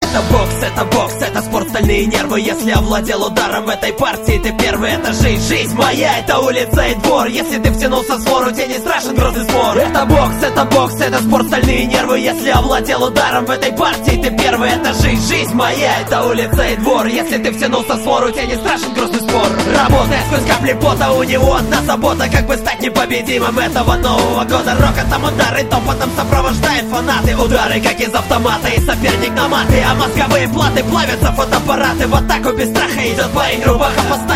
это бокс, это спорт, стальные нервы. Если овладел ударом в этой партии, ты первый. Это жизнь моя, это улица и двор. Если ты втянулся в свору, тебе не страшен грозный спор. Это бокс, это спорт, стальные нервы. Если овладел ударом в этой партии, ты первый. Это жизнь моя, это улица и двор. Если ты втянулся в свору, тебе не страшен грозный спор. Работая сквозь капли пота, у него одна забота: как бы стать непобедимым этого Нового года. Рокотом удары топотом сопровождает фанаты. Удары как из автомата, и соперник на маты. А мозговые платы плавятся фотоаппараты. В атаку без страха идет парень, рубаха поставь.